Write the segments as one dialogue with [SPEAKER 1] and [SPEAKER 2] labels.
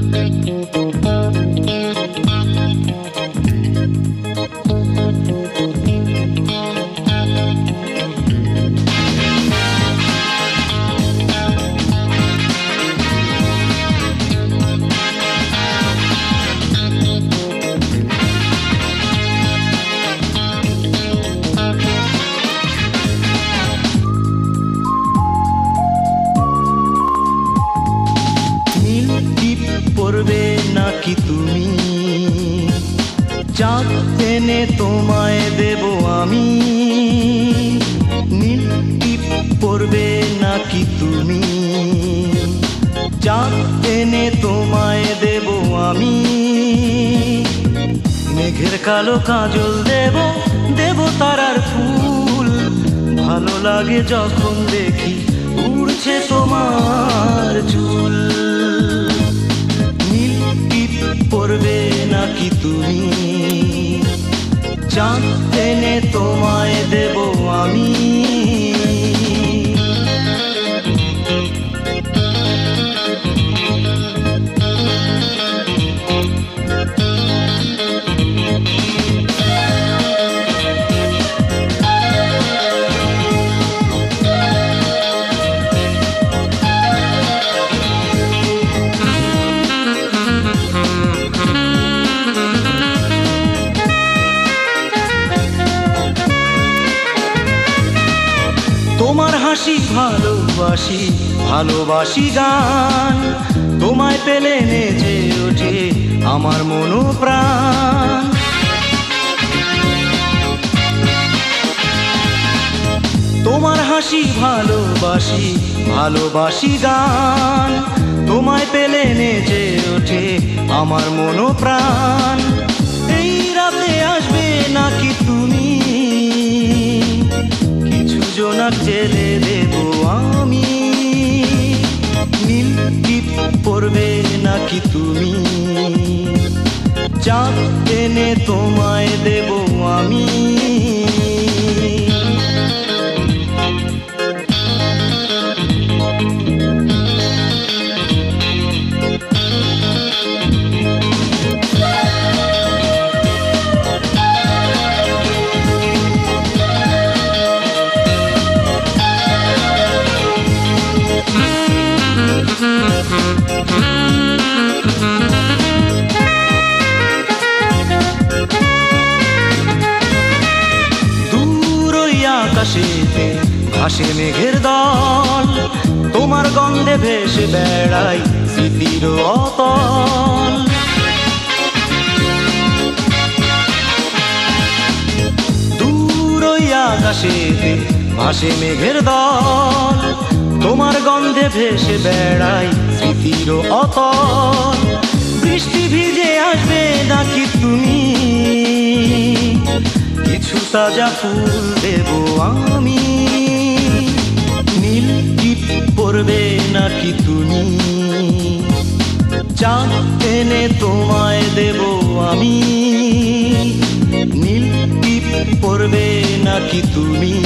[SPEAKER 1] করবে নাকি তুমি? চাঁদ এনে তোমায় দেব আমি। নীল টিপ পরবে নাকি তুমি? চাঁদ এনে তোমায় দেব আমি। মেঘের কালো কাজল দেব, দেব তারার ফুল। ভালো লাগে যখন দেখি উড়ছে তোমার চুল। পরবে নাকি তুমি? চাঁদ এনে তোমায় দেব আমি। তোমার হাসি ভালোবাসি, ভালোবাসি গান। তোমায় পেলে নেচে ওঠে আমার মন প্রাণ। তোমার হাসি ভালোবাসি, ভালোবাসি গান। তোমায় পেলে নেচে ওঠে আমার মন প্রাণ। এই রাতে আসবে নাকি তুমি? জোনাক জেলে দেব আমি। নীল টিপ পরবে নাকি তুমি? চাঁদ এনে তোমায় দেব আমি। দূর ওই আকাশেতে ভাসে মেঘের দল। তোমার গন্ধে ভেসে বেড়াই স্মৃতির অতল। দূর ওই আকাশেতে ভাসে মেঘের দল। তোমার গন্ধে ভেসে বেড়াই স্মৃতির অতল। বৃষ্টি ভিজে আসবে নাকি তুমি? কিছু তাজা ফুল দেব আমি। নীল টিপ পরবে নাকি তুমি? চাঁদ এনে তোমায় দেব আমি। নীল টিপ পরবে নাকি তুমি?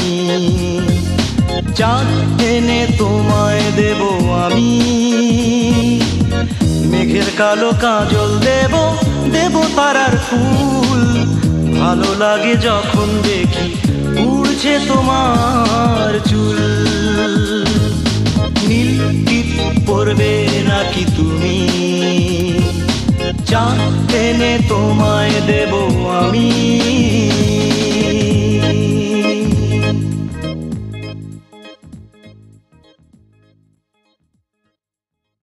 [SPEAKER 1] চাঁদ এনে তোমায় দেব আমি। মেঘের কালো কাজল দেব, দেব তারার ফুল। ভালো লাগে যখন দেখি উড়ছে তোমার চুল। নীল টিপ পরবে নাকি তুমি? চাঁদ এনে তোমায় দেব আমি।